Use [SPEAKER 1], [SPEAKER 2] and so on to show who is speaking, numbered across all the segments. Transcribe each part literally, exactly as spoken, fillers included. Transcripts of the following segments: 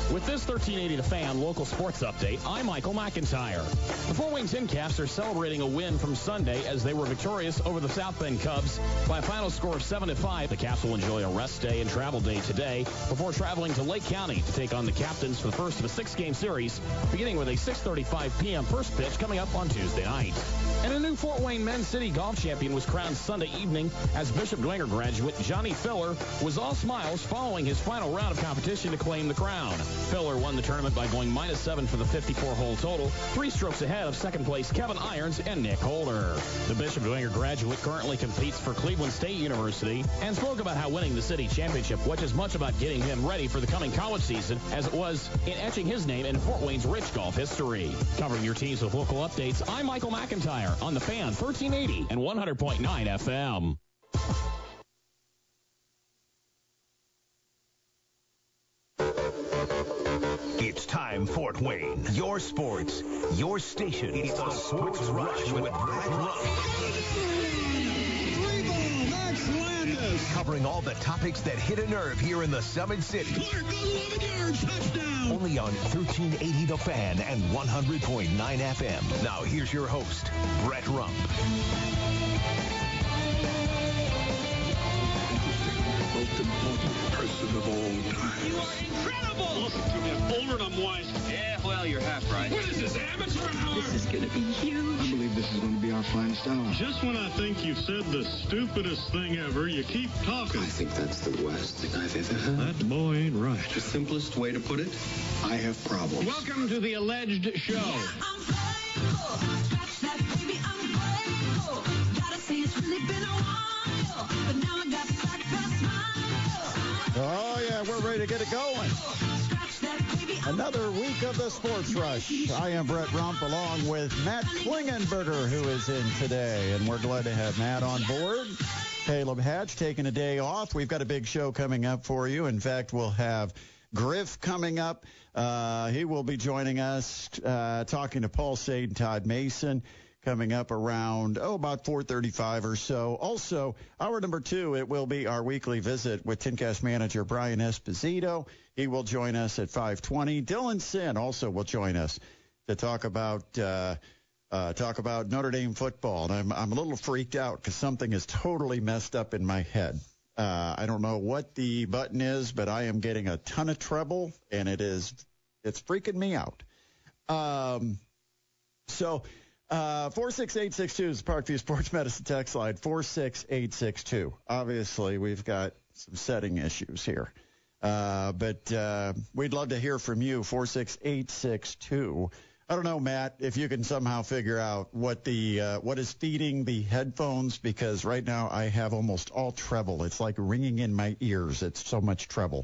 [SPEAKER 1] With this thirteen eighty The Fan local sports update, I'm Michael McIntyre. The Fort Wayne Tin Caps are celebrating a win from Sunday as they were victorious over the South Bend Cubs by a final score of seven to five. The Caps will enjoy a rest day and travel day today before traveling to Lake County to take on the Captains for the first of a six-game series, beginning with a six thirty-five p.m. first pitch coming up on Tuesday night. And a new Fort Wayne Men's City Golf champion was crowned Sunday evening as Bishop Dwenger graduate Johnny Filler was all smiles following his final round of competition to claim the crown. Filler won the tournament by going minus seven for the fifty-four hole total, three strokes ahead of second place Kevin Irons and Nick Holder. The Bishop Dwenger graduate currently competes for Cleveland State University and spoke about how winning the city championship was as much about getting him ready for the coming college season as it was in etching his name in Fort Wayne's rich golf history. Covering your teams with local updates, I'm Michael McIntyre on The Fan thirteen eighty and one hundred point nine F M.
[SPEAKER 2] It's time, Fort Wayne. Your sports, your station. It's the Sports Rush with Brad Ruff.
[SPEAKER 3] Max Landis.
[SPEAKER 2] Covering all the topics that hit a nerve here in the Summit City.
[SPEAKER 3] Clark goes eleven yards, touchdown.
[SPEAKER 2] Only on thirteen eighty The Fan and one hundred point nine F M. Now here's your host, Brett Rump.
[SPEAKER 3] Most important person of all time.
[SPEAKER 4] You are incredible!
[SPEAKER 3] Listen to me, I'm older and I'm wise.
[SPEAKER 4] Yeah, well, you're half right.
[SPEAKER 3] What is this, amateur hour?
[SPEAKER 5] This is going to be huge.
[SPEAKER 6] I believe this is going to be our finest hour.
[SPEAKER 7] Just when I think you've said the stupidest thing ever, you keep talking.
[SPEAKER 6] I think that's the worst thing I've ever heard.
[SPEAKER 7] That boy ain't right.
[SPEAKER 6] The simplest way to put it, I have problems.
[SPEAKER 7] Welcome to the alleged show.
[SPEAKER 8] I'm grateful. Scratch that, baby, I'm grateful. Gotta say it's really been a while, but now I got back that smile.
[SPEAKER 9] Oh, yeah, we're ready to get it going. Another week of the Sports Rush. I am Brett Rump along with Matt Klingenberger, who is in today, and we're glad to have Matt on board. Caleb Hatch taking a day off. We've got a big show coming up for you. In fact, we'll have Griff coming up. Uh, he will be joining us, uh, talking to Paul Sade and Todd Mason, coming up around, oh, about four thirty-five or so. Also, hour number two, it will be our weekly visit with TinCast manager Brian Esposito. He will join us at five twenty. Dylan Sin also will join us to talk about uh, uh, talk about Notre Dame football. And I'm, I'm a little freaked out because something is totally messed up in my head. Uh, I don't know what the button is, but I am getting a ton of trouble, and it is it's freaking me out. Um, so... Uh, four six eight six two is the Parkview Sports Medicine text line, four six eight six two. Obviously, we've got some setting issues here. Uh, but uh, we'd love to hear from you, four six eight six two. I don't know, Matt, if you can somehow figure out what the uh, what is feeding the headphones, because right now I have almost all treble. It's like ringing in my ears. It's so much treble.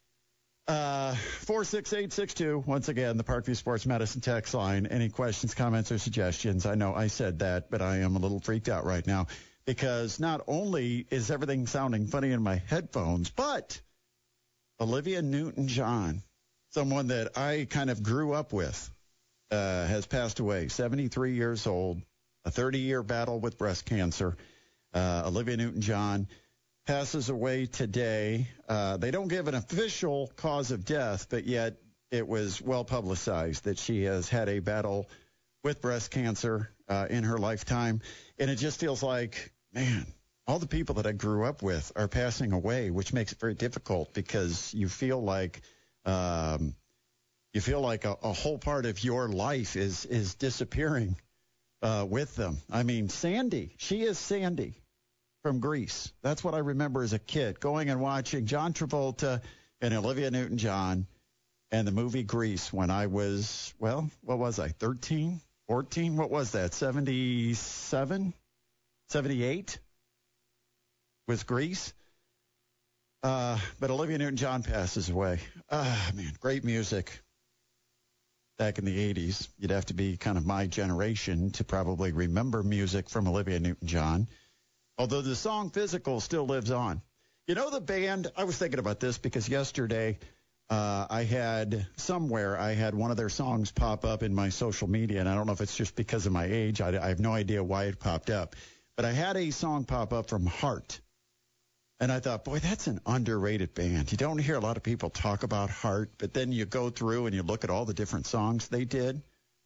[SPEAKER 9] Uh, four six eight six two, once again, the Parkview Sports Medicine text line. Any questions, comments, or suggestions? I know I said that, but I am a little freaked out right now because not only is everything sounding funny in my headphones, but Olivia Newton-John, someone that I kind of grew up with, uh, has passed away, seventy-three years old, a thirty-year battle with breast cancer. Uh, Olivia Newton-John passes away today. Uh, they don't give an official cause of death, but yet it was well publicized that she has had a battle with breast cancer uh, in her lifetime. And it just feels like, man, all the people that I grew up with are passing away, which makes it very difficult because you feel like um, you feel like a, a whole part of your life is is disappearing uh, with them. I mean, Sandy, she is Sandy from Grease. That's what I remember as a kid, going and watching John Travolta and Olivia Newton-John and the movie Grease when I was, well, what was I, thirteen, fourteen? What was that, seventy-seven, seventy-eight with Grease? Uh, but Olivia Newton-John passes away. Ah, man, great music. Back in the eighties, you'd have to be kind of my generation to probably remember music from Olivia Newton-John. Although the song Physical still lives on. You know the band, I was thinking about this because yesterday uh, I had somewhere, I had one of their songs pop up in my social media, and I don't know if it's just because of my age. I, I have no idea why it popped up. But I had a song pop up from Heart. And I thought, boy, that's an underrated band. You don't hear a lot of people talk about Heart, but then you go through and you look at all the different songs they did.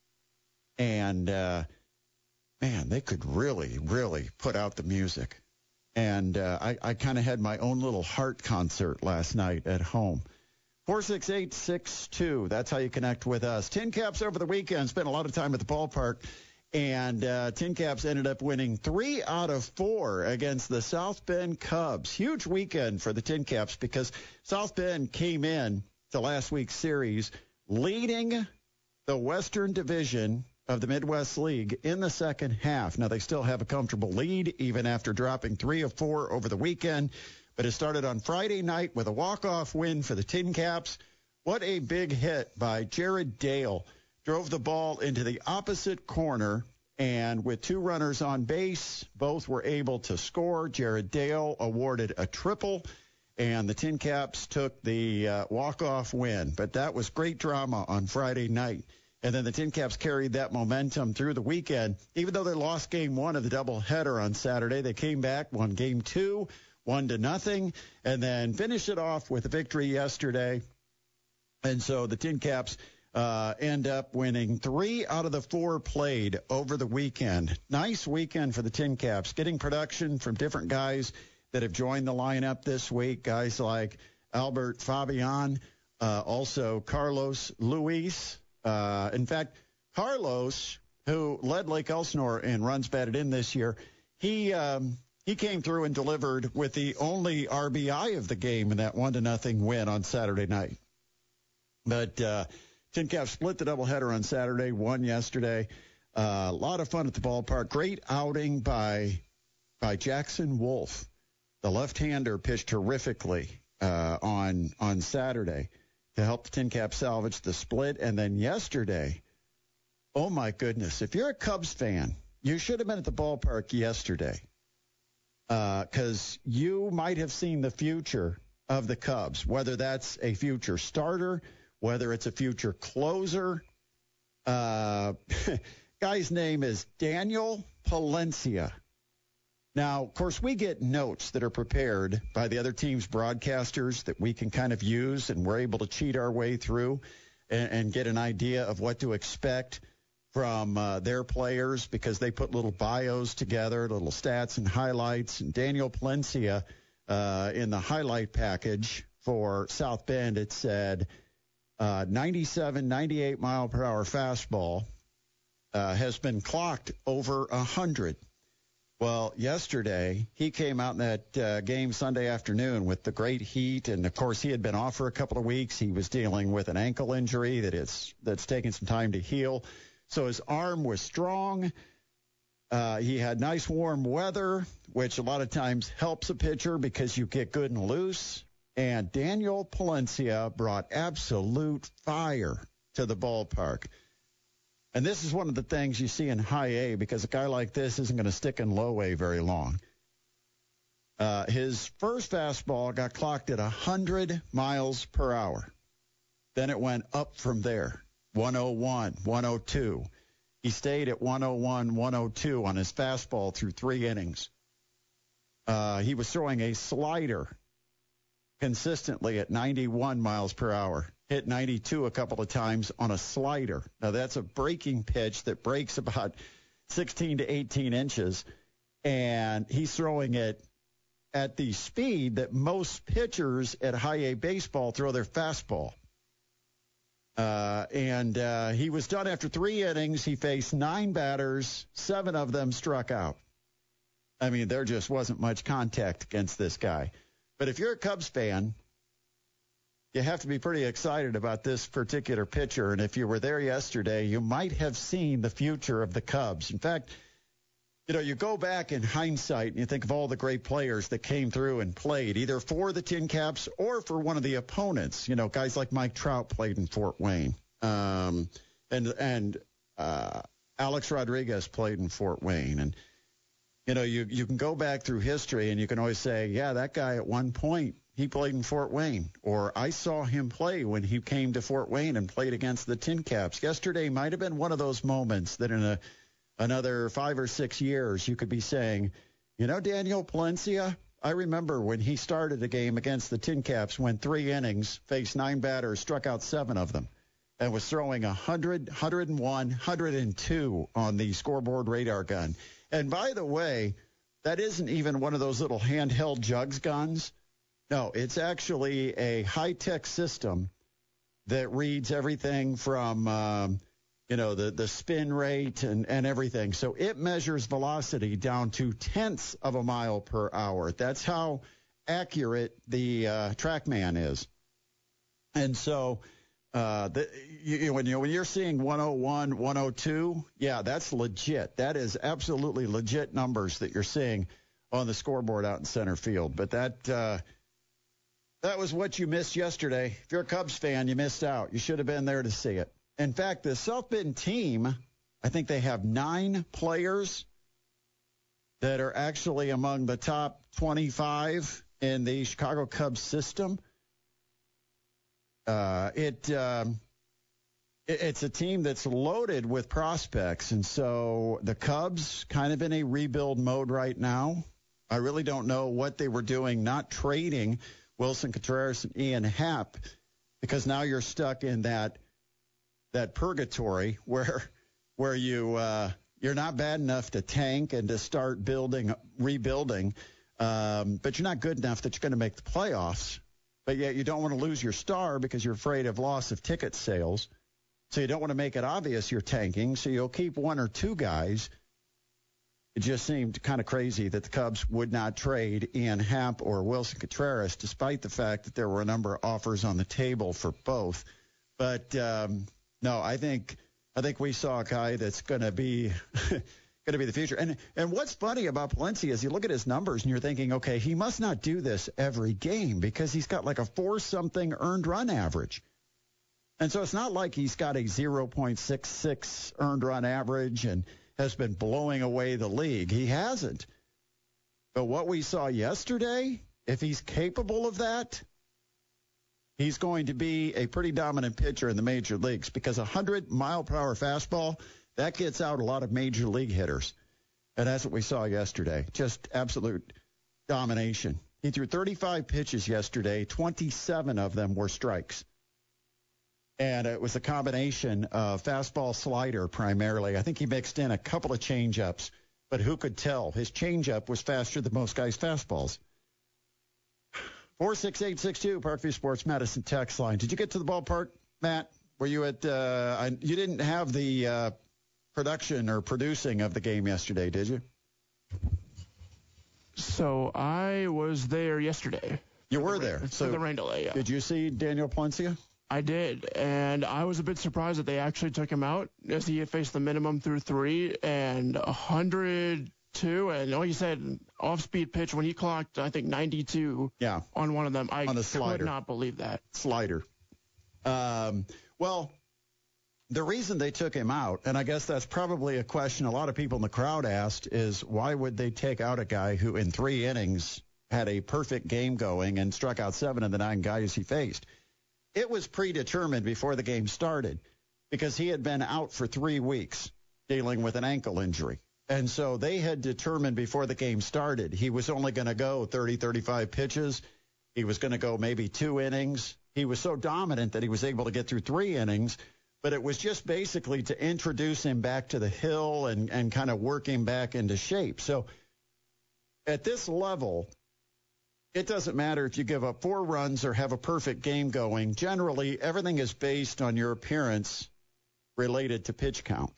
[SPEAKER 9] And, uh, man, they could really, really put out the music. And uh, I, I kind of had my own little Heart concert last night at home. four six eight six two, that's how you connect with us. Tin Caps over the weekend, spent a lot of time at the ballpark. And uh, Tin Caps ended up winning three out of four against the South Bend Cubs. Huge weekend for the Tin Caps because South Bend came in to last week's series leading the Western Division of the Midwest League in the second half. Now, they still have a comfortable lead even after dropping three of four over the weekend. But it started on Friday night with a walk-off win for the Tin Caps. What a big hit by Jared Dale. Drove the ball into the opposite corner, and with two runners on base, both were able to score. Jared Dale awarded a triple, and the Tin Caps took the uh, walk-off win. But that was great drama on Friday night. And then the Tin Caps carried that momentum through the weekend. Even though they lost game one of the doubleheader on Saturday, they came back, won game two, one to nothing, and then finished it off with a victory yesterday. And so the Tin Caps Uh, end up winning three out of the four played over the weekend. Nice weekend for the Tin Caps, getting production from different guys that have joined the lineup this week, guys like Albert Fabian, uh, also Carlos Luis. Uh, in fact, Carlos, who led Lake Elsinore in runs batted in this year, he um, he came through and delivered with the only R B I of the game in that one to nothing win on Saturday night. But uh, Tin Caps split the doubleheader on Saturday, won yesterday. Uh, a lot of fun at the ballpark. Great outing by by Jackson Wolf. The left-hander pitched terrifically uh, on on Saturday to help the Tin Caps salvage the split. And then yesterday, oh, my goodness, if you're a Cubs fan, you should have been at the ballpark yesterday because uh, you might have seen the future of the Cubs, whether that's a future starter, whether it's a future closer. Uh, guy's name is Daniel Palencia. Now, of course, we get notes that are prepared by the other team's broadcasters that we can kind of use, and we're able to cheat our way through and, and get an idea of what to expect from uh, their players because they put little bios together, little stats and highlights. And Daniel Palencia, uh, in the highlight package for South Bend, it said, Uh, ninety-seven, ninety-eight mile per hour fastball uh, has been clocked over one hundred. Well, yesterday he came out in that uh, game Sunday afternoon with the great heat, and of course he had been off for a couple of weeks. He was dealing with an ankle injury that is that's taken some time to heal. So his arm was strong. Uh, he had nice warm weather, which a lot of times helps a pitcher because you get good and loose. And Daniel Palencia brought absolute fire to the ballpark. And this is one of the things you see in high A because a guy like this isn't going to stick in low A very long. Uh, his first fastball got clocked at one hundred miles per hour. Then it went up from there, one oh one, one oh two. He stayed at one oh one, one oh two on his fastball through three innings. Uh, he was throwing a slider consistently at ninety-one miles per hour. Hit ninety-two a couple of times on a slider. Now, that's a breaking pitch that breaks about sixteen to eighteen inches, and he's throwing it at the speed that most pitchers at high A baseball throw their fastball. Uh, and uh, he was done after three innings. He faced nine batters. Seven of them struck out. I mean, there just wasn't much contact against this guy. But if you're a Cubs fan, you have to be pretty excited about this particular pitcher. And if you were there yesterday, you might have seen the future of the Cubs. In fact, you know, you go back in hindsight and you think of all the great players that came through and played either for the Tin Caps or for one of the opponents. You know, guys like Mike Trout played in Fort Wayne. Um, and and uh, Alex Rodriguez played in Fort Wayne. And You know, you, you can go back through history and you can always say, yeah, that guy at one point, he played in Fort Wayne. Or I saw him play when he came to Fort Wayne and played against the Tin Caps. Yesterday might have been one of those moments that in a, another five or six years you could be saying, you know, Daniel Palencia, I remember when he started a game against the Tin Caps, went three innings, faced nine batters, struck out seven of them, and was throwing one hundred, one oh one, one oh two on the scoreboard radar gun. And by the way, that isn't even one of those little handheld jugs guns. No, it's actually a high-tech system that reads everything from, um, you know, the, the spin rate and, and everything. So it measures velocity down to tenths of a mile per hour. That's how accurate the uh, TrackMan is. And so uh, the, you, when, you, when you're seeing one oh one, one oh two, yeah, that's legit. That is absolutely legit numbers that you're seeing on the scoreboard out in center field. But that uh, that was what you missed yesterday. If you're a Cubs fan, you missed out. You should have been there to see it. In fact, the South Bend team, I think they have nine players that are actually among the top twenty-five in the Chicago Cubs system. Uh, it, um, it it's a team that's loaded with prospects, and so the Cubs kind of in a rebuild mode right now. I really don't know what they were doing not trading Wilson Contreras and Ian Happ, because now you're stuck in that that purgatory where where you uh, you're not bad enough to tank and to start building rebuilding, um, but you're not good enough that you're going to make the playoffs. But yet you don't want to lose your star because you're afraid of loss of ticket sales. So you don't want to make it obvious you're tanking. So you'll keep one or two guys. It just seemed kind of crazy that the Cubs would not trade Ian Happ or Wilson Contreras, despite the fact that there were a number of offers on the table for both. But um, no, I think I think we saw a guy that's going to be going to be the future. And and what's funny about Palencia is you look at his numbers and you're thinking, okay, he must not do this every game because he's got like a four something earned run average. And so it's not like he's got a zero point six six earned run average and has been blowing away the league. He hasn't. But what we saw yesterday, if he's capable of that, he's going to be a pretty dominant pitcher in the major leagues because a one hundred mile per hour fastball, that gets out a lot of major league hitters. And that's what we saw yesterday. Just absolute domination. He threw thirty-five pitches yesterday. twenty-seven of them were strikes. And it was a combination of fastball slider primarily. I think he mixed in a couple of changeups, but who could tell? His changeup was faster than most guys' fastballs. four six eight six two, Parkview Sports Medicine text line. Did you get to the ballpark, Matt? Were you at uh, – I, you didn't have the uh, production or producing of the game yesterday, did you?
[SPEAKER 5] So I was there yesterday.
[SPEAKER 9] You were there.
[SPEAKER 5] For
[SPEAKER 9] so
[SPEAKER 5] the rain delay, yeah.
[SPEAKER 9] Did you see Daniel Palencia?
[SPEAKER 5] I did, and I was a bit surprised that they actually took him out as he had faced the minimum through three and one hundred two, and like you said, off-speed pitch when he clocked, I think, ninety-two
[SPEAKER 9] yeah.
[SPEAKER 5] on one of them. I
[SPEAKER 9] on a slider.
[SPEAKER 5] could not believe that.
[SPEAKER 9] Slider. Um, well, the reason they took him out, and I guess that's probably a question a lot of people in the crowd asked, is why would they take out a guy who in three innings had a perfect game going and struck out seven of the nine guys he faced? It was predetermined before the game started because he had been out for three weeks dealing with an ankle injury. And so they had determined before the game started he was only going to go thirty, thirty-five pitches. He was going to go maybe two innings. He was so dominant that he was able to get through three innings, but it was just basically to introduce him back to the hill and, and kind of work him back into shape. So at this level, it doesn't matter if you give up four runs or have a perfect game going. Generally, everything is based on your appearance related to pitch count.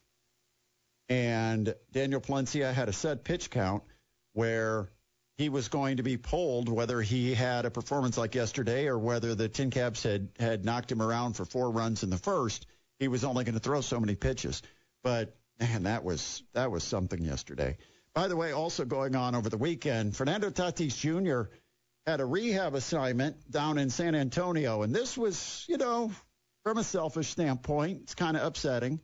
[SPEAKER 9] And Daniel Palencia had a set pitch count where he was going to be pulled whether he had a performance like yesterday or whether the Tin Caps had, had knocked him around for four runs in the first. He was only going to throw so many pitches. But, man, that was that was something yesterday. By the way, also going on over the weekend, Fernando Tatis Junior had a rehab assignment down in San Antonio. And this was, you know, from a selfish standpoint, it's kind of upsetting.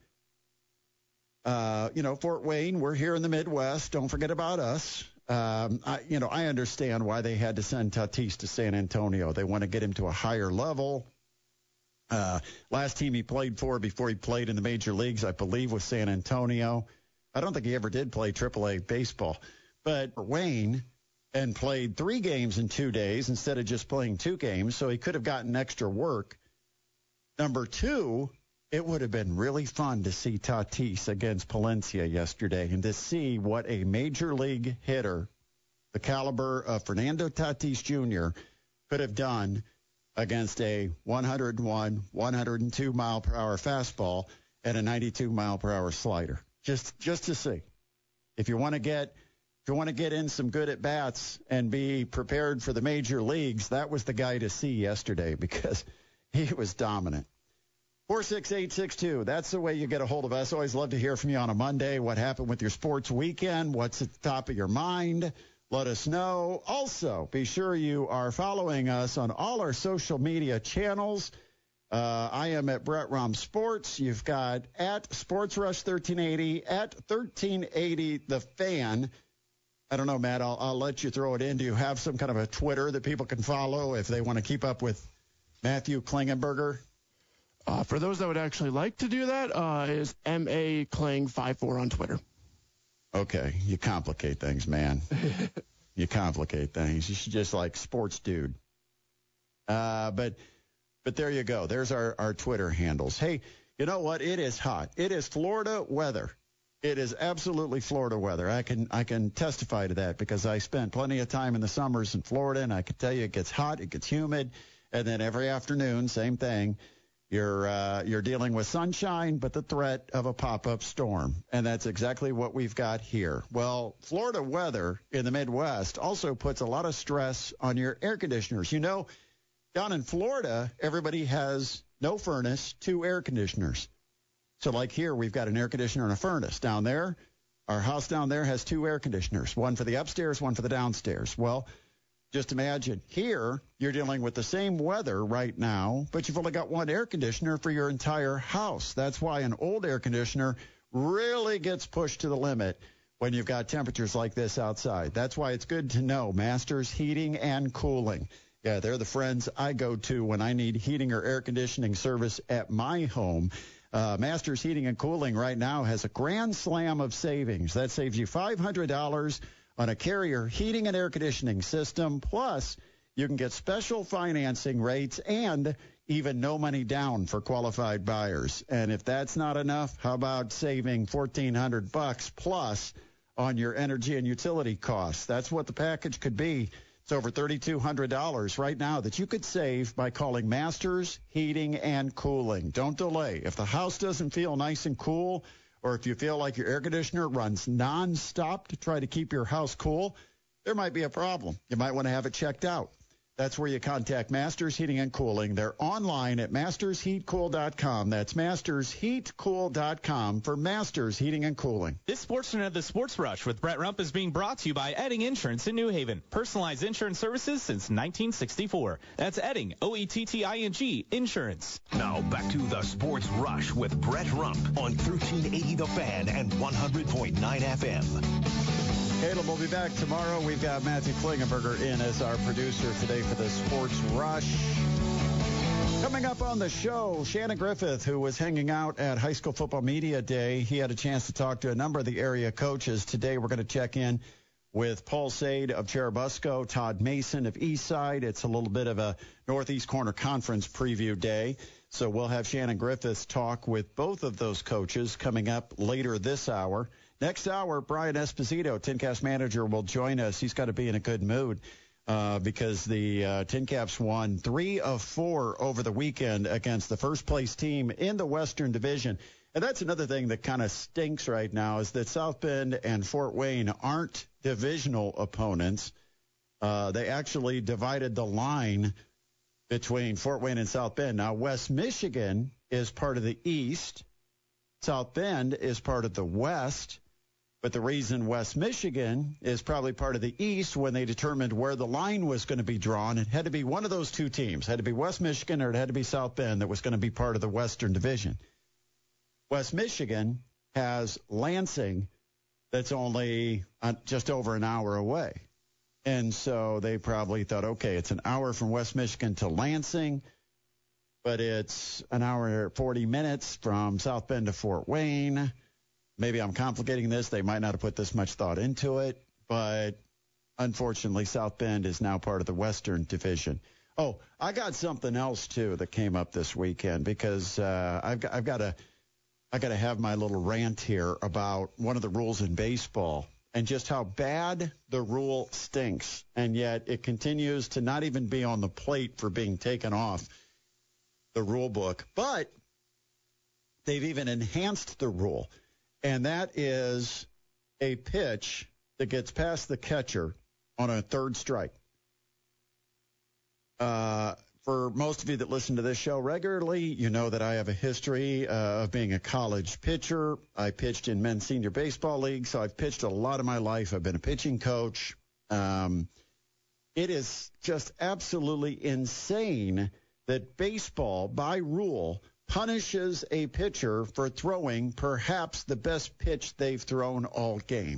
[SPEAKER 9] Uh, you know, Fort Wayne, we're here in the Midwest. Don't forget about us. Um, I, you know, I understand why they had to send Tatis to San Antonio. They want to get him to a higher level. Uh, last team he played for before he played in the major leagues, I believe, was San Antonio. I don't think he ever did play triple A baseball. But for Wayne, and played three games in two days instead of just playing two games, so he could have gotten extra work. Number two, it would have been really fun to see Tatis against Palencia yesterday and to see what a major league hitter, the caliber of Fernando Tatis Junior, could have done against a one oh one, one oh two mile per hour fastball and a ninety-two mile per hour slider. Just just to see. If you want to get if you want to get in some good at bats and be prepared for the major leagues, that was the guy to see yesterday because he was dominant. four six eight six two. That's the way you get a hold of us. Always love to hear from you on a Monday. What happened with your sports weekend? What's at the top of your mind? Let us know. Also, be sure you are following us on all our social media channels. Uh, I am at Brett Rom Sports. You've got at Sports Rush thirteen eighty, at thirteen eighty The Fan. I don't know, Matt. I'll, I'll let you throw it in. Do you have some kind of a Twitter that people can follow if they want to keep up with Matthew Klingenberger?
[SPEAKER 5] Uh, for those that would actually like to do that, uh, is M A Kling fifty-four on Twitter.
[SPEAKER 9] Okay, you complicate things, man. You complicate things. You should just like sports dude. Uh, but but there you go. There's our, our Twitter handles. Hey, you know what? It is hot. It is Florida weather. It is absolutely Florida weather. I can I can testify to that because I spent plenty of time in the summers in Florida, and I can tell you it gets hot, it gets humid, and then every afternoon, same thing. You're uh, you're dealing with sunshine, but the threat of a pop-up storm, and that's exactly what we've got here. Well, Florida weather in the Midwest also puts a lot of stress on your air conditioners. You know, down in Florida, everybody has no furnace, two air conditioners. So like here, we've got an air conditioner and a furnace. Down there, our house down there has two air conditioners, one for the upstairs, one for the downstairs. Well, just imagine here you're dealing with the same weather right now, but you've only got one air conditioner for your entire house. That's why an old air conditioner really gets pushed to the limit when you've got temperatures like this outside. That's why it's good to know Masters Heating and Cooling. Yeah, they're the friends I go to when I need heating or air conditioning service at my home. Uh, Masters Heating and Cooling right now has a grand slam of savings. That saves you five hundred dollars on a Carrier heating and air conditioning system. Plus, you can get special financing rates and even no money down for qualified buyers. And if that's not enough, how about saving fourteen hundred bucks plus on your energy and utility costs? That's what the package could be. It's over thirty-two hundred dollars right now that you could save by calling Masters Heating and Cooling. Don't delay. If the house doesn't feel nice and cool, or if you feel like your air conditioner runs nonstop to try to keep your house cool, there might be a problem. You might want to have it checked out. That's where you contact Masters Heating and Cooling. They're online at masters heat cool dot com. That's masters heat cool dot com for Masters Heating and Cooling.
[SPEAKER 10] This portion of the Sports Rush with Brett Rump is being brought to you by Edding Insurance in New Haven. Personalized insurance services since nineteen sixty-four. That's Edding, O E T T I N G, Insurance.
[SPEAKER 2] Now back to the Sports Rush with Brett Rump on thirteen eighty The Fan and one hundred point nine F M.
[SPEAKER 9] Caleb will be back tomorrow. We've got Matthew Klingenberger in as our producer today for the Sports Rush. Coming up on the show, Shannon Griffith, who was hanging out at High School Football Media Day. He had a chance to talk to a number of the area coaches. Today we're going to check in with Paul Sade of Cherubusco, Todd Mason of Eastside. It's a little bit of a Northeast Corner Conference preview day. So we'll have Shannon Griffith talk with both of those coaches coming up later this hour. Next hour, Brian Esposito, TinCaps manager, will join us. He's got to be in a good mood uh, because the uh, TinCaps won three of four over the weekend against the first-place team in the Western Division. And that's another thing that kind of stinks right now is that South Bend and Fort Wayne aren't divisional opponents. Uh, they actually divided the line between Fort Wayne and South Bend. Now, West Michigan is part of the East. South Bend is part of the West. But the reason West Michigan is probably part of the East when they determined where the line was going to be drawn, it had to be one of those two teams. It had to be West Michigan or it had to be South Bend that was going to be part of the Western Division. West Michigan has Lansing that's only uh, just over an hour away. And so they probably thought, okay, it's an hour from West Michigan to Lansing, but it's an hour and forty minutes from South Bend to Fort Wayne. Maybe I'm complicating this. They might not have put this much thought into it, but unfortunately, South Bend is now part of the Western Division. Oh, I got something else, too, that came up this weekend because uh, I've got, I've got to I got to have my little rant here about one of the rules in baseball and just how bad the rule stinks, and yet it continues to not even be on the plate for being taken off the rule book. But they've even enhanced the rule, and that is a pitch that gets past the catcher on a third strike. Uh, for most of you that listen to this show regularly, you know that I have a history uh, of being a college pitcher. I pitched in men's senior baseball league, so I've pitched a lot of my life. I've been a pitching coach. Um, it is just absolutely insane that baseball, by rule, punishes a pitcher for throwing perhaps the best pitch they've thrown all game.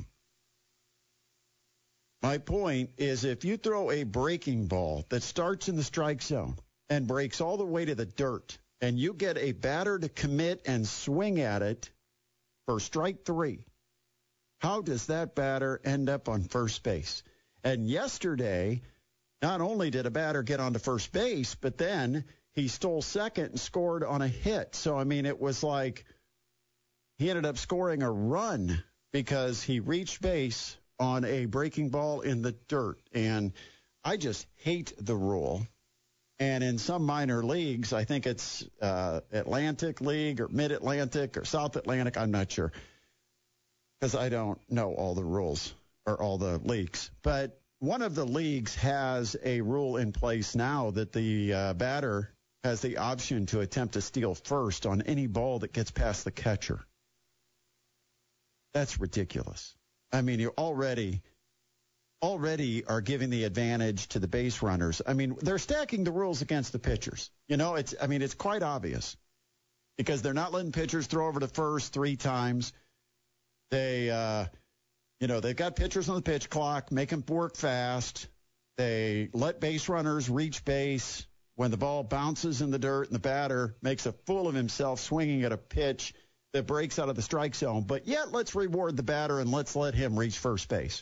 [SPEAKER 9] My point is, if you throw a breaking ball that starts in the strike zone and breaks all the way to the dirt, and you get a batter to commit and swing at it for strike three, how does that batter end up on first base? And yesterday, not only did a batter get onto first base, but then he stole second and scored on a hit. So, I mean, it was like he ended up scoring a run because he reached base on a breaking ball in the dirt. And I just hate the rule. And in some minor leagues, I think it's uh, Atlantic League or Mid-Atlantic or South Atlantic, I'm not sure, because I don't know all the rules or all the leagues. But one of the leagues has a rule in place now that the uh, batter has the option to attempt to steal first on any ball that gets past the catcher. That's ridiculous. I mean, you already already are giving the advantage to the base runners. I mean, they're stacking the rules against the pitchers. You know, it's I mean, it's quite obvious because they're not letting pitchers throw over to first three times. They, uh, you know, they've got pitchers on the pitch clock, make them work fast. They let base runners reach base when the ball bounces in the dirt and the batter makes a fool of himself swinging at a pitch that breaks out of the strike zone. But yet, let's reward the batter and let's let him reach first base.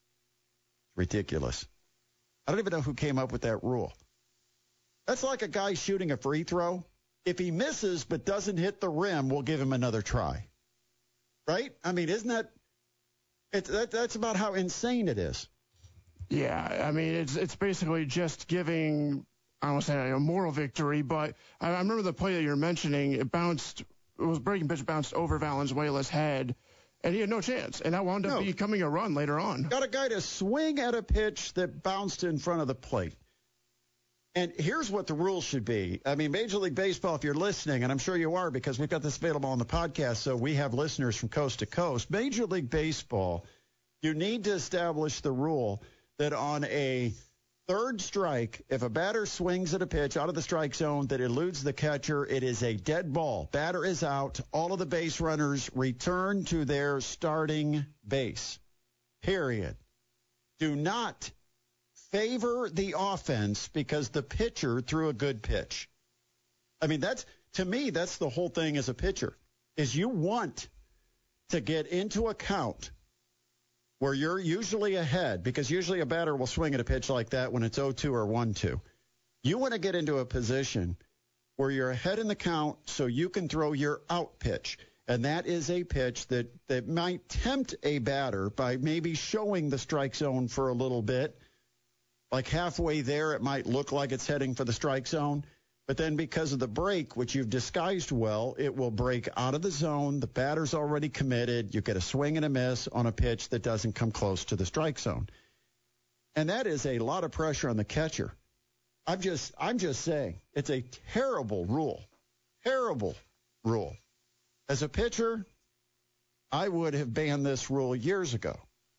[SPEAKER 9] Ridiculous. I don't even know who came up with that rule. That's like a guy shooting a free throw. If he misses but doesn't hit the rim, we'll give him another try. Right? I mean, isn't that, it's, that that's about how insane it is.
[SPEAKER 5] Yeah, I mean, it's it's basically just giving, I don't want to say a moral victory, but I, I remember the play that you're mentioning, it bounced, it was breaking pitch bounced over Valenzuela's head, and he had no chance, and that wound up no. becoming a run later on.
[SPEAKER 9] Got a guy to swing at a pitch that bounced in front of the plate. And here's what the rules should be. I mean, Major League Baseball, if you're listening, and I'm sure you are because we've got this available on the podcast, so we have listeners from coast to coast. Major League Baseball, you need to establish the rule that on a third strike, if a batter swings at a pitch out of the strike zone that eludes the catcher, it is a dead ball. Batter is out. All of the base runners return to their starting base. Period. Do not favor the offense because the pitcher threw a good pitch. I mean, that's, to me, that's the whole thing as a pitcher, is you want to get into a count where you're usually ahead, because usually a batter will swing at a pitch like that when it's oh two or one two. You want to get into a position where you're ahead in the count so you can throw your out pitch. And that is a pitch that, that might tempt a batter by maybe showing the strike zone for a little bit. Like halfway there, it might look like it's heading for the strike zone. But then because of the break, which you've disguised well, it will break out of the zone. The batter's already committed. You get a swing and a miss on a pitch that doesn't come close to the strike zone. And that is a lot of pressure on the catcher. I'm just, I'm just saying, it's a terrible rule. Terrible rule. As a pitcher, I would have banned this rule years ago.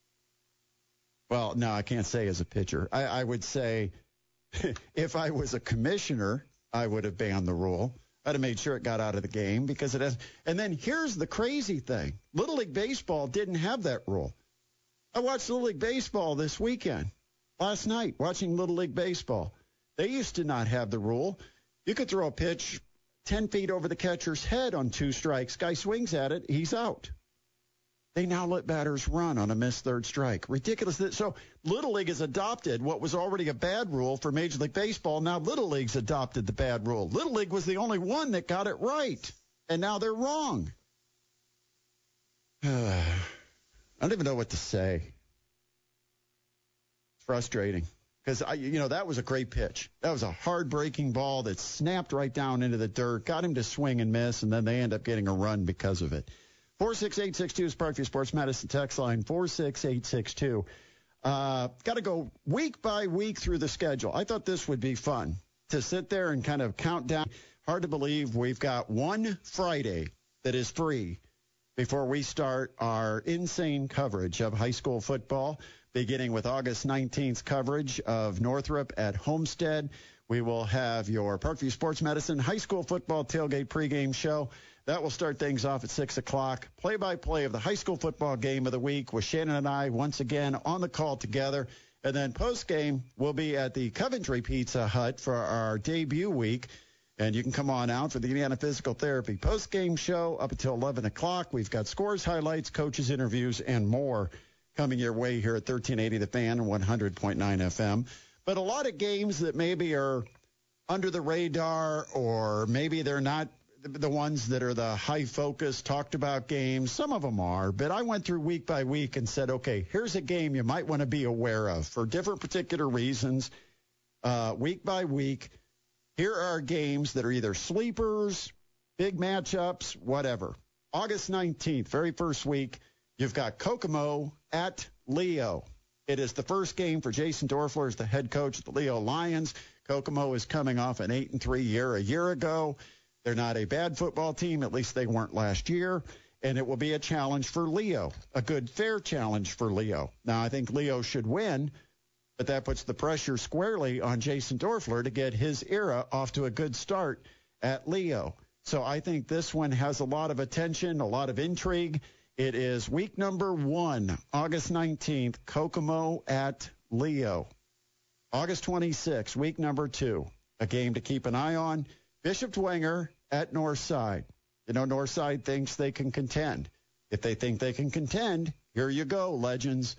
[SPEAKER 9] Well, no, I can't say as a pitcher. I, I would say if I was a commissioner, I would have banned the rule. I'd have made sure it got out of the game because it has. And then here's the crazy thing. Little League Baseball didn't have that rule. I watched Little League Baseball this weekend, last night, watching Little League Baseball. They used to not have the rule. You could throw a pitch ten feet over the catcher's head on two strikes. Guy swings at it, he's out. They now let batters run on a missed third strike. Ridiculous. So Little League has adopted what was already a bad rule for Major League Baseball. Now Little League's adopted the bad rule. Little League was the only one that got it right, and now they're wrong. I don't even know what to say. It's frustrating because, I, you know, that was a great pitch. That was a hard-breaking ball that snapped right down into the dirt, got him to swing and miss, and then they end up getting a run because of it. four six eight six two is Parkview Sports Medicine text line, four six eight six two. Uh, got to go week by week through the schedule. I thought this would be fun to sit there and kind of count down. Hard to believe we've got one Friday that is free before we start our insane coverage of high school football, beginning with August nineteenth coverage of Northrop at Homestead. We will have your Parkview Sports Medicine high school football tailgate pregame show. That will start things off at six o'clock. Play-by-play of the high school football game of the week with Shannon and I once again on the call together. And then post-game, we'll be at the Coventry Pizza Hut for our debut week. And you can come on out for the Indiana Physical Therapy post-game show up until eleven o'clock. We've got scores, highlights, coaches' interviews, and more coming your way here at thirteen eighty The Fan and one hundred point nine F M. But a lot of games that maybe are under the radar, or maybe they're not the ones that are the high focus talked about games. Some of them are, but I went through week by week and said, okay, here's a game you might want to be aware of for different particular reasons. Uh, week by week, here are games that are either sleepers, big matchups, whatever. August nineteenth, very first week, you've got Kokomo at Leo. It is the first game for Jason Dorfler as the head coach of the Leo Lions. Kokomo is coming off an eight and three year a year ago. They're not a bad football team, at least they weren't last year, and it will be a challenge for Leo, a good, fair challenge for Leo. Now, I think Leo should win, but that puts the pressure squarely on Jason Dorfler to get his era off to a good start at Leo. So I think this one has a lot of attention, a lot of intrigue. It is week number one, August nineteenth, Kokomo at Leo. August twenty-sixth, week number two, a game to keep an eye on, Bishop Dwenger at Northside. You know, Northside thinks they can contend. If they think they can contend, here you go, Legends.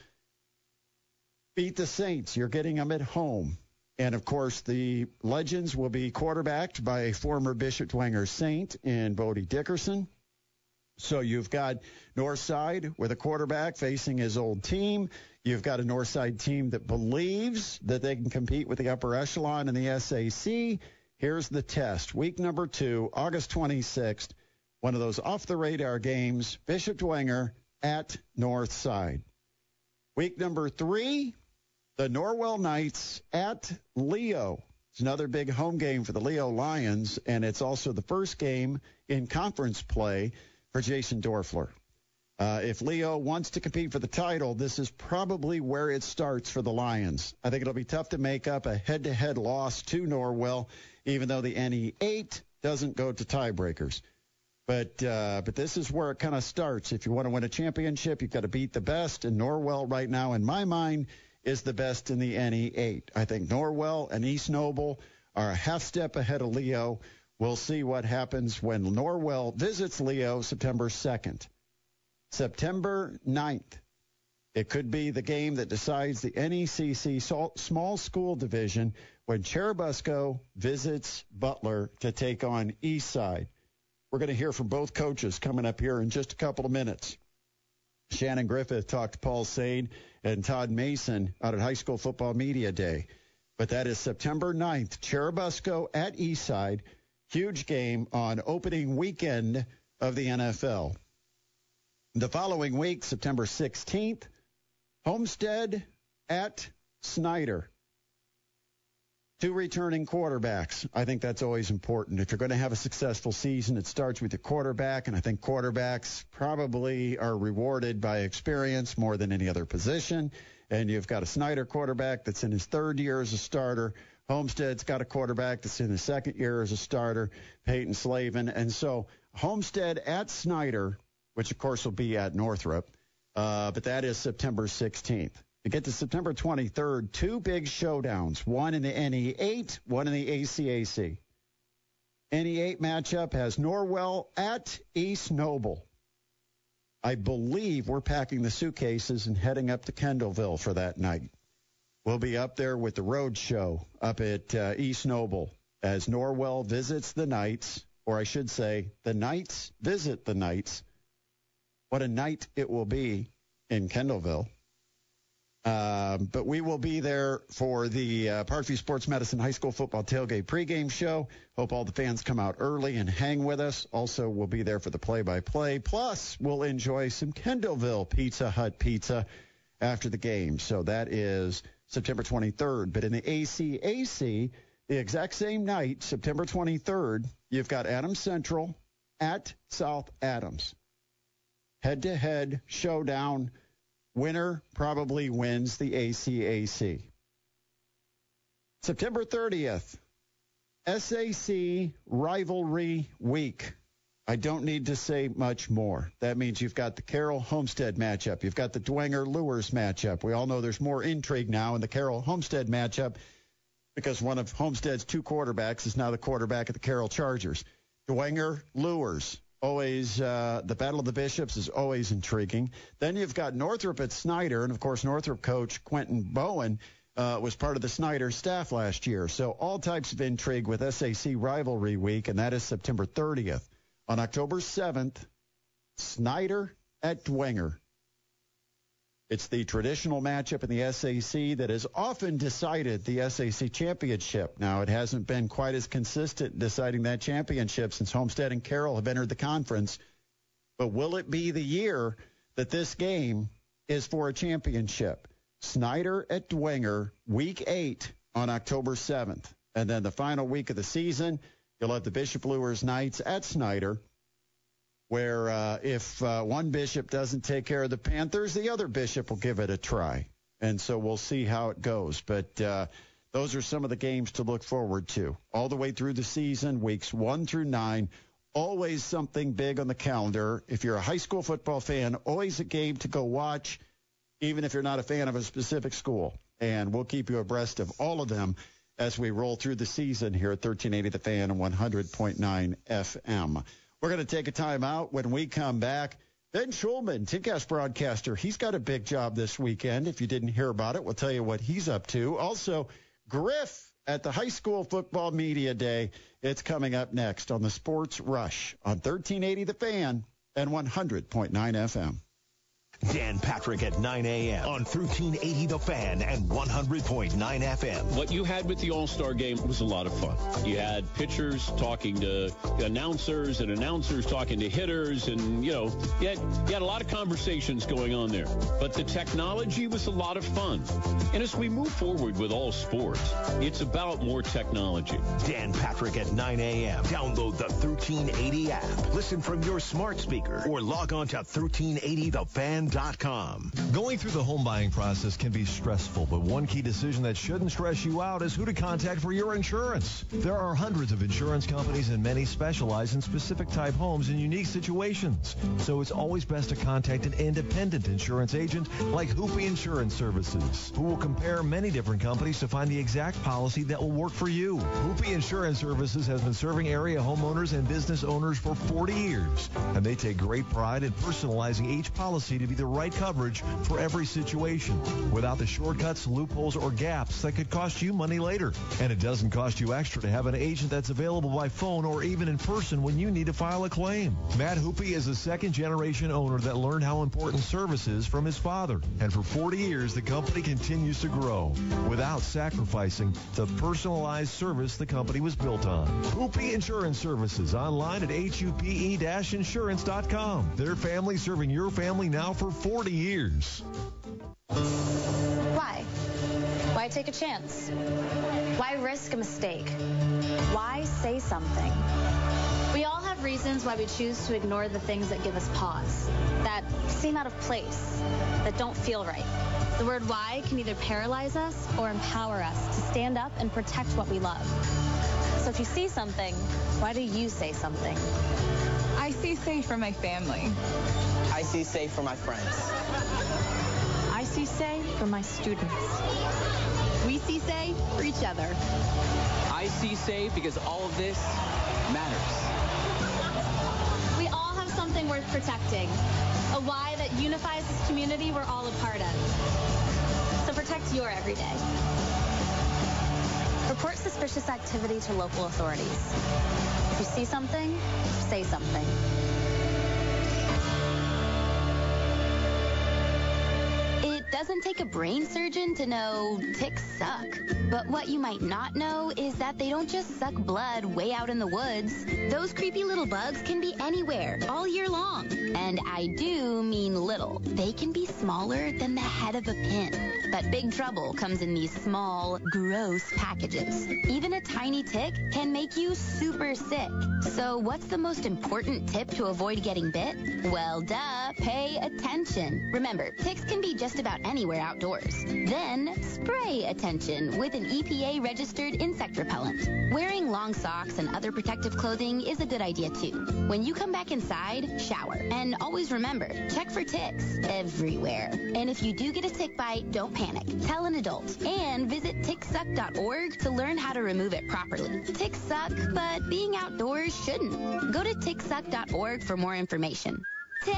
[SPEAKER 9] Beat the Saints. You're getting them at home. And, of course, the Legends will be quarterbacked by a former Bishop Dwenger Saint in Bodie Dickerson. So you've got Northside with a quarterback facing his old team. You've got a Northside team that believes that they can compete with the upper echelon in the S A C. Here's the test. Week number two, August twenty-sixth, one of those off-the-radar games, Bishop Dwenger at Northside. Week number three, the Norwell Knights at Leo. It's another big home game for the Leo Lions, and it's also the first game in conference play for Jason Dorfler. Uh, if Leo wants to compete for the title, this is probably where it starts for the Lions. I think it'll be tough to make up a head-to-head loss to Norwell, even though the N E eight doesn't go to tiebreakers. But uh, but this is where it kind of starts. If you want to win a championship, you've got to beat the best, and Norwell right now, in my mind, is the best in the N E eight. I think Norwell and East Noble are a half step ahead of Leo. We'll see what happens when Norwell visits Leo September second. September ninth, it could be the game that decides the N E C C small school division when Churubusco visits Butler to take on Eastside. We're going to hear from both coaches coming up here in just a couple of minutes. Shannon Griffith talked to Paul Sade and Todd Mason out at High School Football Media Day. But that is September ninth, Churubusco at Eastside. Huge game on opening weekend of the N F L. The following week, September sixteenth, Homestead at Snyder. Two returning quarterbacks. I think that's always important. If you're going to have a successful season, it starts with your quarterback, and I think quarterbacks probably are rewarded by experience more than any other position. And you've got a Snyder quarterback that's in his third year as a starter. Homestead's got a quarterback that's in his second year as a starter, Peyton Slavin. And so Homestead at Snyder, which, of course, will be at Northrop, uh, but that is September sixteenth. To get to September twenty-third, two big showdowns, one in the N E eight, one in the A C A C. N E eight matchup has Norwell at East Noble. I believe we're packing the suitcases and heading up to Kendallville for that night. We'll be up there with the road show up at uh, East Noble as Norwell visits the Knights, or I should say the Knights visit the Knights. What a night it will be in Kendallville. Um, but we will be there for the uh, Parkview Sports Medicine High School Football Tailgate pregame show. Hope all the fans come out early and hang with us. Also, we'll be there for the play-by-play. Plus, we'll enjoy some Kendallville Pizza Hut pizza after the game. So that is September twenty-third. But in the A C A C, the exact same night, September twenty-third, you've got Adams Central at South Adams. Head-to-head showdown. Winner probably wins the A C A C. September thirtieth, S A C Rivalry Week. I don't need to say much more. That means you've got the Carroll-Homestead matchup. You've got the Dwenger-Lewis matchup. We all know there's more intrigue now in the Carroll-Homestead matchup because one of Homestead's two quarterbacks is now the quarterback of the Carroll Chargers. Dwenger-Lewis. Always, uh, the Battle of the Bishops is always intriguing. Then you've got Northrop at Snyder, and, of course, Northrop coach Quentin Bowen uh, was part of the Snyder staff last year. So all types of intrigue with S A C Rivalry Week, and that is September thirtieth. On October seventh, Snyder at Dwenger. It's the traditional matchup in the S A C that has often decided the S A C championship. Now, it hasn't been quite as consistent deciding that championship since Homestead and Carroll have entered the conference. But will it be the year that this game is for a championship? Snyder at Dwenger, week eight on October seventh. And then the final week of the season, you'll have the Bishop Luers Knights at Snyder, where uh, if uh, one bishop doesn't take care of the Panthers, the other bishop will give it a try. And so we'll see how it goes. But uh, those are some of the games to look forward to. All the way through the season, weeks one through nine, always something big on the calendar. If you're a high school football fan, always a game to go watch, even if you're not a fan of a specific school. And we'll keep you abreast of all of them as we roll through the season here at thirteen eighty The Fan and one hundred point nine F M. We're going to take a time out. When we come back, Ben Schulman, TinCast broadcaster, he's got a big job this weekend. If you didn't hear about it, we'll tell you what he's up to. Also, Griff at the High School Football Media Day. It's coming up next on the Sports Rush on thirteen eighty The Fan and one hundred point nine F M.
[SPEAKER 2] Dan Patrick at nine a.m. on thirteen eighty The Fan and one hundred point nine F M.
[SPEAKER 11] What you had with the All-Star Game was a lot of fun. You had pitchers talking to announcers and announcers talking to hitters, and, you know, you had, you had a lot of conversations going on there. But the technology was a lot of fun. And as we move forward with all sports, it's about more technology.
[SPEAKER 2] Dan Patrick at nine a.m. Download the thirteen eighty app. Listen from your smart speaker or log on to thirteen eighty the fan dot com.
[SPEAKER 12] Going through the home buying process can be stressful, but one key decision that shouldn't stress you out is who to contact for your insurance. There are hundreds of insurance companies and many specialize in specific type homes in unique situations. So it's always best to contact an independent insurance agent like Hoopy Insurance Services, who will compare many different companies to find the exact policy that will work for you. Hoopy Insurance Services has been serving area homeowners and business owners for forty years, and they take great pride in personalizing each policy to be the right coverage for every situation without the shortcuts, loopholes, or gaps that could cost you money later. And it doesn't cost you extra to have an agent that's available by phone or even in person when you need to file a claim. Matt Hoopy is a second-generation owner that learned how important service is from his father. And for forty years, the company continues to grow without sacrificing the personalized service the company was built on. Hoopy Insurance Services, online at H U P E insurance dot com. Their family serving your family now for forty years.
[SPEAKER 13] Why? Why take a chance? Why risk a mistake? Why say something? We all have reasons why we choose to ignore the things that give us pause, that seem out of place, that don't feel right. The word why can either paralyze us or empower us to stand up and protect what we love. So if you see something, why do you say something?
[SPEAKER 14] I see safe for my family.
[SPEAKER 15] I see safe for my friends.
[SPEAKER 13] I see say for my students.
[SPEAKER 14] We see say for each other.
[SPEAKER 15] I see say because all of this matters.
[SPEAKER 13] We all have something worth protecting. A why that unifies this community we're all a part of. So protect your everyday. Report suspicious activity to local authorities. If you see something, say something. It doesn't take a brain surgeon to know ticks suck. But what you might not know is that they don't just suck blood way out in the woods. Those creepy little bugs can be anywhere, all year long. And I do mean little. They can be smaller than the head of a pin. But big trouble comes in these small, gross packages. Even a tiny tick can make you super sick. So what's the most important tip to avoid getting bit? Well, duh, pay attention. Remember, ticks can be just about anywhere outdoors. Then, spray attention with an E P A-registered insect repellent. Wearing long socks and other protective clothing is a good idea, too. When you come back inside, shower. And always remember, check for ticks everywhere. And if you do get a tick bite, don't panic. Tell an adult. And visit tick suck dot org to learn how to remove it properly. Ticks suck, but being outdoors shouldn't. Go to tick suck dot org for more information. tick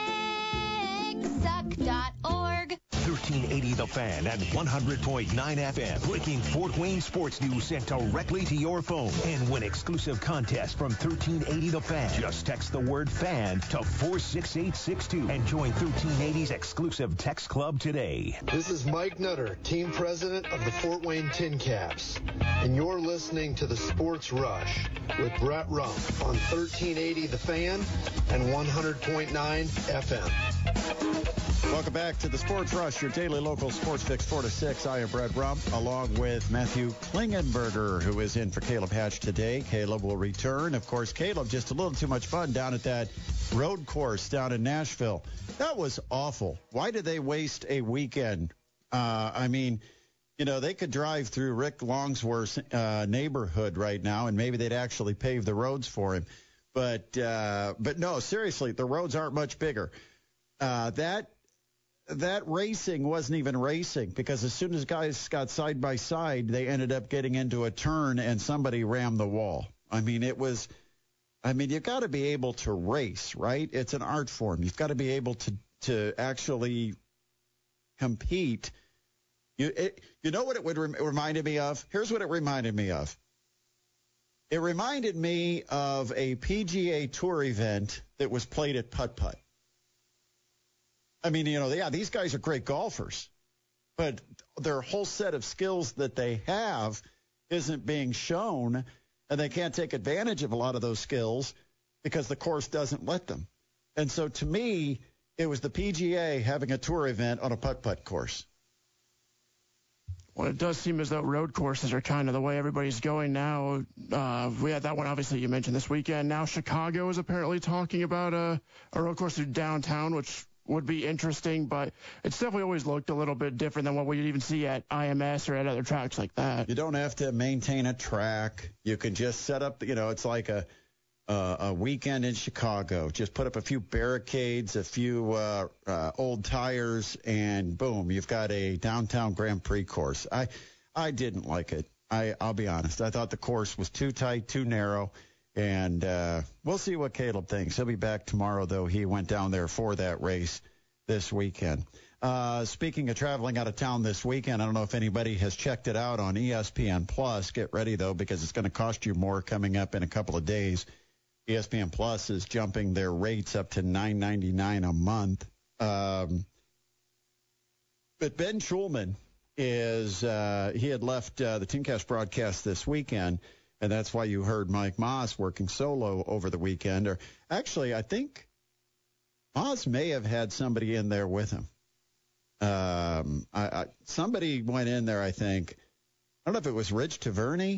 [SPEAKER 13] suck dot org.
[SPEAKER 2] thirteen eighty The Fan at one hundred point nine F M. Breaking Fort Wayne sports news sent directly to your phone. And win exclusive contest from thirteen eighty The Fan. Just text the word FAN to four six eight six two and join thirteen eighty's exclusive text club today.
[SPEAKER 16] This is Mike Nutter, team president of the Fort Wayne Tin Caps. And you're listening to the Sports Rush with Brett Rump on thirteen eighty The Fan and one hundred point nine F M.
[SPEAKER 9] Welcome back to the Sports Rush, your daily local sports fix, four to six. I am Brett Rump, along with Matthew Klingenberger, who is in for Caleb Hatch today. Caleb will return. Of course, Caleb, just a little too much fun down at that road course down in Nashville. That was awful. Why did they waste a weekend? Uh, I mean, you know, they could drive through Rick Longsworth's uh, neighborhood right now, and maybe they'd actually pave the roads for him. But, uh, but no, seriously, the roads aren't much bigger. Uh, that That racing wasn't even racing, because as soon as guys got side by side, they ended up getting into a turn and somebody rammed the wall. I mean, it was, I mean, you've got to be able to race, right? It's an art form. You've got to be able to, to actually compete. You, it, you know what it would rem- reminded me of? Here's what it reminded me of. It reminded me of a P G A Tour event that was played at Putt-Putt. I mean, you know, yeah, these guys are great golfers, but their whole set of skills that they have isn't being shown, and they can't take advantage of a lot of those skills because the course doesn't let them. And so to me, it was the P G A having a tour event on a putt-putt course.
[SPEAKER 5] Well, it does seem as though road courses are kind of the way everybody's going now. Uh, we had that one, obviously, you mentioned this weekend. Now Chicago is apparently talking about a, a road course through downtown, which would be interesting, but it's definitely always looked a little bit different than what we even see at I M S or at other tracks like that.
[SPEAKER 9] You don't have to maintain a track. You can just set up, you know, it's like a uh, a weekend in Chicago. Just put up a few barricades, a few uh, uh, old tires, and boom, you've got a downtown Grand Prix course. I I didn't like it. I, I'll be honest. I thought the course was too tight, too narrow. And uh, we'll see what Caleb thinks. He'll be back tomorrow, though. He went down there for that race this weekend. Uh, speaking of traveling out of town this weekend, I don't know if anybody has checked it out on E S P N Plus. Get ready, though, because it's going to cost you more coming up in a couple of days. E S P N Plus is jumping their rates up to nine ninety-nine a month. Um, but Ben Schulman is uh, he had left uh, the TinCast broadcast this weekend. And that's why you heard Mike Moss working solo over the weekend. Or actually, I think Moss may have had somebody in there with him. Um, I, I, somebody went in there, I think. I don't know if it was Rich Taverney,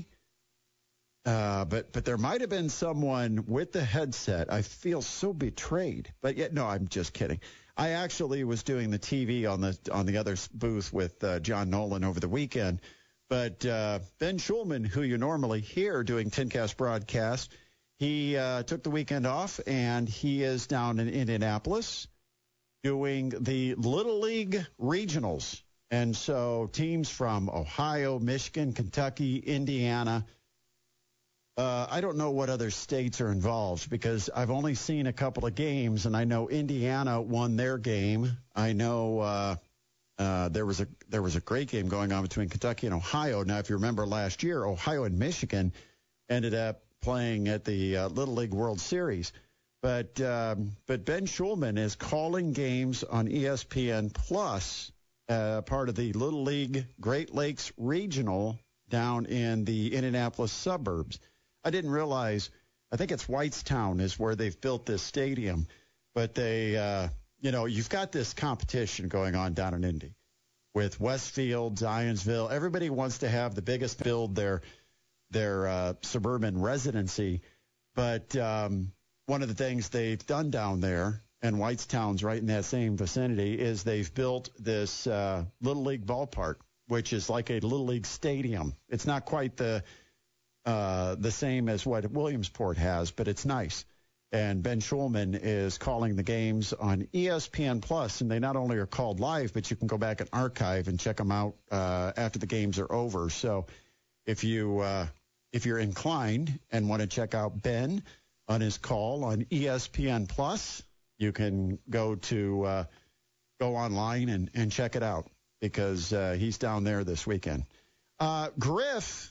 [SPEAKER 9] uh, but but there might have been someone with the headset. I feel so betrayed. But yet, no, I'm just kidding. I actually was doing the T V on the on the other booth with uh, John Nolan over the weekend. But uh, Ben Schulman, who you normally hear doing TinCast broadcast, he uh, took the weekend off, and he is down in Indianapolis doing the Little League regionals. And so teams from Ohio, Michigan, Kentucky, Indiana, Uh, I don't know what other states are involved because I've only seen a couple of games, and I know Indiana won their game. I know uh, uh, there was a there was a great game going on between Kentucky and Ohio. Now, if you remember last year, Ohio and Michigan ended up playing at the uh, Little League World Series. But um, but Ben Schulman is calling games on E S P N Plus, uh, part of the Little League Great Lakes Regional down in the Indianapolis suburbs. I didn't realize, I think it's Whitestown is where they've built this stadium. But they, uh, you know, you've got this competition going on down in Indy with Westfield, Zionsville. Everybody wants to have the biggest build their, their uh, suburban residency. But um, one of the things they've done down there, and Whitestown's right in that same vicinity, is they've built this uh, Little League ballpark, which is like a Little League stadium. It's not quite the uh, the same as what Williamsport has, but it's nice. And Ben Schulman is calling the games on E S P N Plus, and they not only are called live, but you can go back and archive and check them out uh, after the games are over. So if you uh, if you're inclined and want to check out Ben on his call on E S P N Plus, you can go to uh, go online and, and check it out because uh, he's down there this weekend. Uh, Griff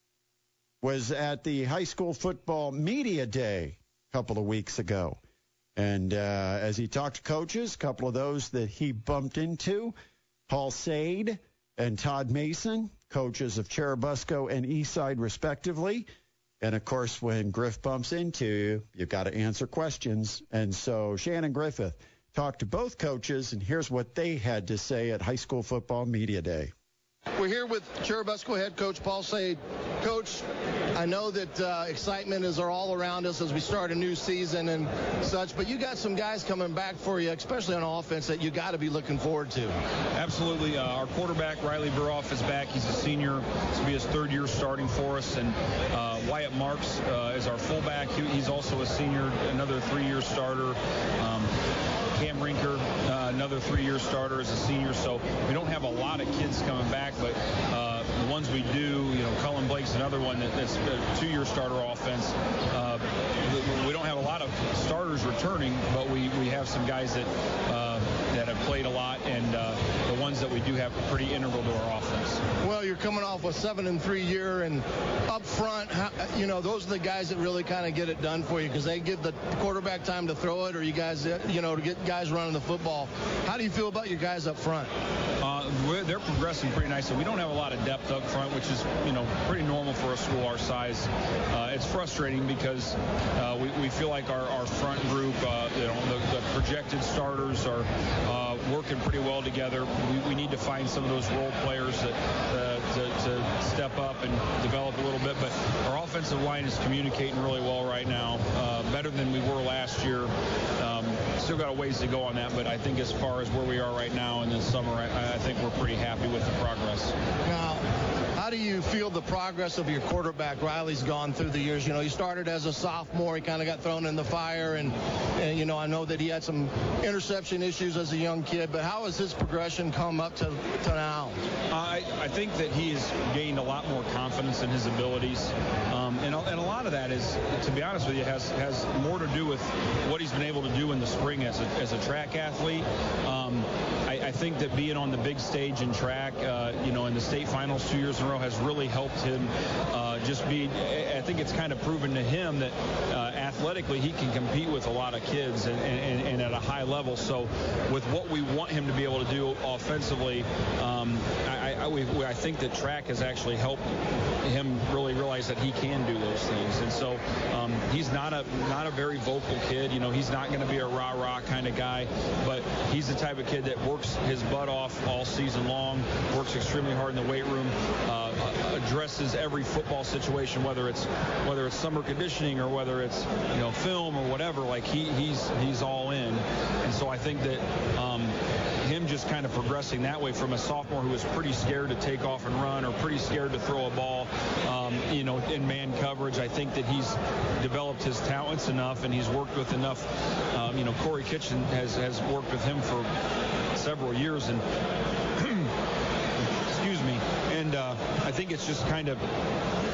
[SPEAKER 9] was at the high school football media day a couple of weeks ago. And uh, as he talked to coaches, a couple of those that he bumped into, Paul Sade and Todd Mason, coaches of Cherubusco and Eastside respectively. And, of course, when Griff bumps into you, you've got to answer questions. And so Shannon Griffith talked to both coaches, and here's what they had to say at high school football media day.
[SPEAKER 17] We're here with Cherubusco head coach Paul Sade. Coach, I know that uh, excitement is all around us as we start a new season and such, but you got some guys coming back for you, especially on offense, that you got to be looking forward to.
[SPEAKER 18] Absolutely. Uh, our quarterback, Riley Buroff, is back. He's a senior. This will be his third year starting for us. And uh, Wyatt Marks uh, is our fullback. He, he's also a senior, another three-year starter. Um, Cam Rinker, uh, another three-year starter as a senior. So we don't have a lot of kids coming back, but uh, the ones we do, you know, Cullen Blake's another one that, that's a two-year starter offense. Uh, we, we don't have a lot of starters returning, but we, we have some guys that uh, that have played a lot, and uh, the ones that we do have are pretty integral to our offense.
[SPEAKER 17] Well, you're coming off a seven and three year, and up front, how, you know, those are the guys that really kind of get it done for you because they give the quarterback time to throw it, or you guys, you know, to get guys running the football. How do you feel about your guys up front?
[SPEAKER 18] Uh, they're progressing pretty nicely. We don't have a lot of depth up front, which is, you know, pretty normal for a school our size. Uh, it's frustrating because uh, we, we feel like our, our front group, uh, you know, the, the projected starters are uh, working pretty well together. We, we need to find some of those role players that uh, to, to step up and develop a little bit. But our offensive line is communicating really well right now, uh, better than we were last year. Um, still got a ways to go on that, but I think as far as where we are right now in the summer, I, I think we're pretty happy with the progress.
[SPEAKER 17] Now, how do you feel the progress of your quarterback? Riley's gone through the years. You know, he started as a sophomore. He kind of got thrown in the fire, and, and, you know, I know that he had some interception issues as a young kid, but how has his progression come up to, to now?
[SPEAKER 18] I, I think that he has gained a lot more confidence in his abilities, um, and, and a lot of that is, to be honest with you, has has more to do with what he's been able to do in the spring as a, as a track athlete. Um, I, I think that being on the big stage in track, uh, you know, in the state finals two years in a row has really helped him uh, just be, I think it's kind of proven to him that uh, athletically he can compete with a lot of kids and, and, and at a high level. So with what we want him to be able to do offensively, um, I, I, we, I think that track has actually helped him really realize that he can do those things. And so um, he's not a not a very vocal kid. You know, he's not going to be a rah-rah kind of guy, but he's the type of kid that works his butt off all season long, works extremely hard in the weight room, uh, addresses every football situation, whether it's whether it's summer conditioning or whether it's, you know, film or whatever. Like he he's he's all in. And so I think that um, him just kind of progressing that way from a sophomore who was pretty scared to take off and run or pretty scared to throw a ball, um, you know, in man coverage. I think that he's developed his talents enough, and he's worked with enough. Um, you know, Corey Kitchen has, has worked with him for several years, and excuse me. And uh, I think it's just kind of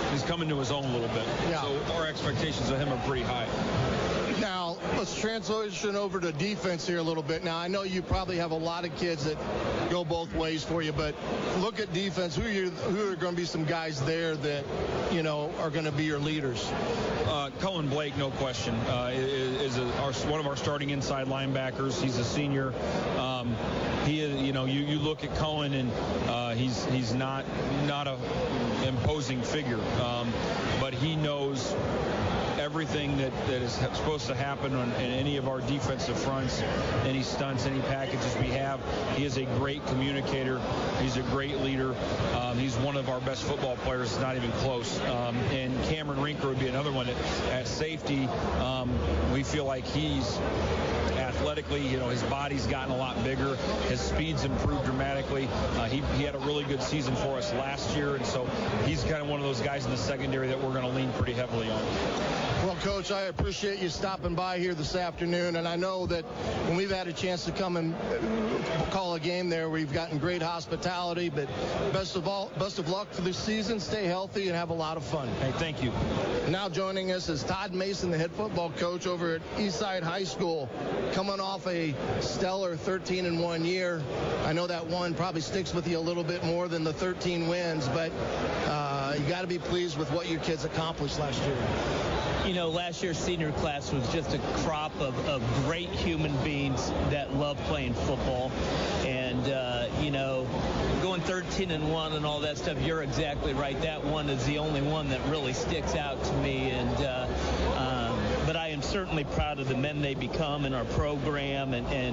[SPEAKER 18] he's coming to his own a little bit.
[SPEAKER 17] Yeah.
[SPEAKER 18] So our expectations of him are pretty high.
[SPEAKER 17] Now, let's transition over to defense here a little bit. Now, I know you probably have a lot of kids that go both ways for you, but look at defense. Who are, you, who are going to be some guys there that, you know, are going to be your leaders?
[SPEAKER 18] Uh, Cullen Blake, no question, uh, is, is a, our, one of our starting inside linebackers. He's a senior. Um, he is, you know, you, you look at Cullen, and uh, he's he's not not a imposing figure, um, but he knows everything that, that is supposed to happen on, in any of our defensive fronts, any stunts, any packages we have. He is a great communicator. He's a great leader. Um, he's one of our best football players, not even close. Um, and Cameron Rinker would be another one. At, at safety, um, we feel like he's athletically, you know, his body's gotten a lot bigger. His speed's improved dramatically. Uh, he, he had a really good season for us last year, and so he's kind of one of those guys in the secondary that we're going to lean pretty heavily on.
[SPEAKER 17] Well, Coach, I appreciate you stopping by here this afternoon, and I know that when we've had a chance to come and call a game there, we've gotten great hospitality, but best of all, best of luck for this season. Stay healthy and have a lot of fun.
[SPEAKER 18] Hey, thank you.
[SPEAKER 17] Now joining us is Todd Mason, the head football coach over at Eastside High School, coming off a stellar thirteen and one year. I know that one probably sticks with you a little bit more than the thirteen wins, but uh, you got to be pleased with what your kids accomplished last year.
[SPEAKER 19] You know, last year's senior class was just a crop of, of great human beings that love playing football. And, uh, you know, going thirteen and one and all that stuff, you're exactly right. That one is the only one that really sticks out to me. And, uh, um, but I am certainly proud of the men they become in our program, and, and,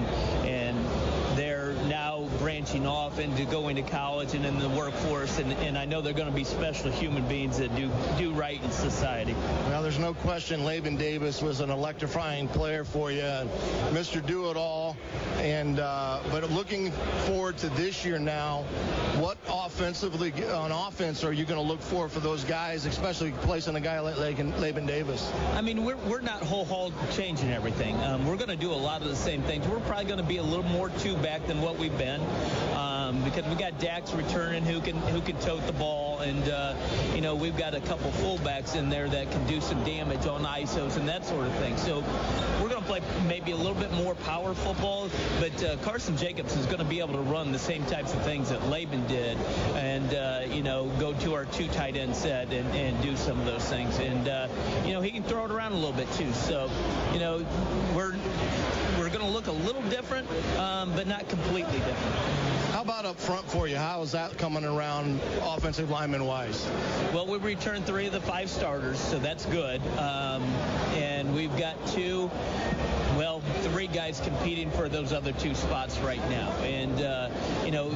[SPEAKER 19] and they're now branching off into going to college and in the workforce, and, and I know they're going to be special human beings that do do right in society.
[SPEAKER 17] Well, there's no question Laban Davis was an electrifying player for you, and Mister Do-It-All. And uh, but looking forward to this year now, what offensively on offense are you going to look for for those guys, especially placing a guy like Laban Davis?
[SPEAKER 19] I mean, we're we're not whole hog changing everything. Um, we're going to do a lot of the same things. We're probably going to be a little more two back than what we've been, um, because we got Dax returning who can who can tote the ball, and uh, you know, we've got a couple fullbacks in there that can do some damage on I S Os and that sort of thing. So we're going to play maybe a little bit more power football, but uh, Carson Jacobs is going to be able to run the same types of things that Laban did, and uh, you know, go to our two tight end set and, and do some of those things, and uh, you know, he can throw it around a little bit too. So you know, we're we're going to look a little different, um, but not completely different.
[SPEAKER 17] How about up front for you? How is that coming around offensive lineman-wise?
[SPEAKER 19] Well, we returned three of the five starters, so that's good. Um, and we've got two, well, three guys competing for those other two spots right now. And, uh, you know,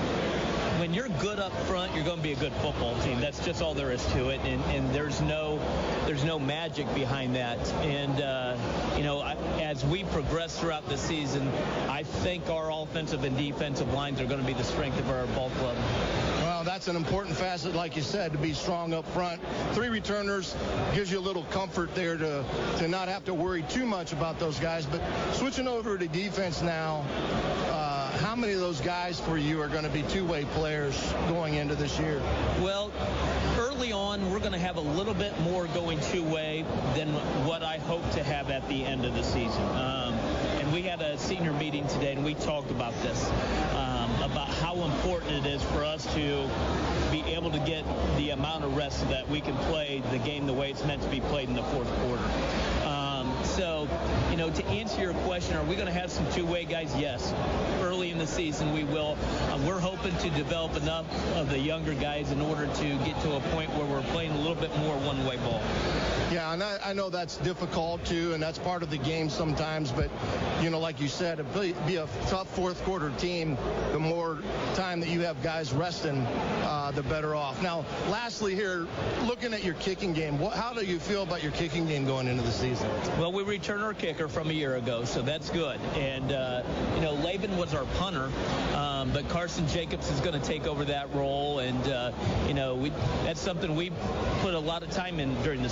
[SPEAKER 19] when you're good up front, you're going to be a good football team. That's just all there is to it, and, and there's no there's no magic behind that. And, uh, you know, I, as we progress throughout the season, I think our offensive and defensive lines are going to be the strength of our ball club.
[SPEAKER 17] Well, that's an important facet, like you said, to be strong up front. Three returners gives you a little comfort there to, to not have to worry too much about those guys. But switching over to defense now, uh, how many of those guys for you are going to be two-way players going into this year?
[SPEAKER 19] Well, early on, we're going to have a little bit more going two-way than what I hope to have at the end of the season. Um, and we had a senior meeting today, and we talked about this, um, about how important it is for us to be able to get the amount of rest so that we can play the game the way it's meant to be played in the fourth quarter. Um, so, you know, to answer your question, are we going to have some two-way guys? Yes. Early in the season, we will. Uh, we're hoping to develop enough of the younger guys in order to get to a point where we're playing a little bit more one-way ball.
[SPEAKER 17] Yeah, and I, I know that's difficult, too, and that's part of the game sometimes. But, you know, like you said, it'd be a tough fourth-quarter team. The more time that you have guys resting, uh, the better off. Now, lastly here, looking at your kicking game, what, how do you feel about your kicking game going into the season?
[SPEAKER 19] Well, we returned our kicker from a year ago, so that's good. And, uh, you know, Laban was our punter, um, but Carson Jacobs is going to take over that role. And, uh, you know, we, that's something we put a lot of time in during the summer. We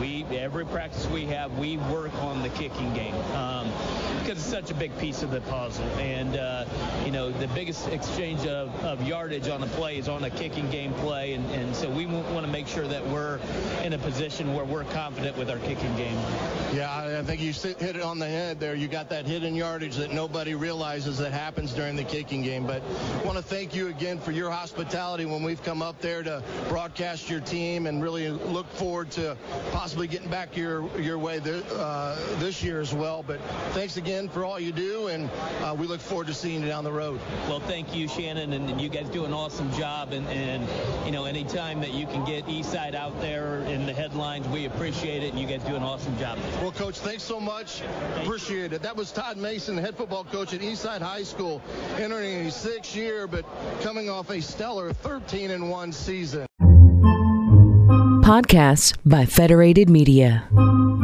[SPEAKER 19] We every practice we have, we work on the kicking game um, because it's such a big piece of the puzzle. And uh, you know, the biggest exchange of, of yardage on a play is on a kicking game play, and, and so we want to make sure that we're in a position where we're confident with our kicking game.
[SPEAKER 17] Yeah, I think you hit it on the head there. You got that hidden yardage that nobody realizes that happens during the kicking game. But I want to thank you again for your hospitality when we've come up there to broadcast your team, and really look forward to possibly getting back your your way this, uh, this year as well. But thanks again for all you do, and uh, we look forward to seeing you down the road.
[SPEAKER 19] Well, thank you, Shannon, and, and you guys do an awesome job. And, and you know, anytime that you can get Eastside out there in the headlines, we appreciate it, and you guys do an awesome job.
[SPEAKER 17] Well, Coach, thanks so much. Thank appreciate you. it. That was Todd Mason, head football coach at Eastside High School, entering his sixth year, but coming off a stellar thirteen and one season.
[SPEAKER 20] Podcasts by Federated Media.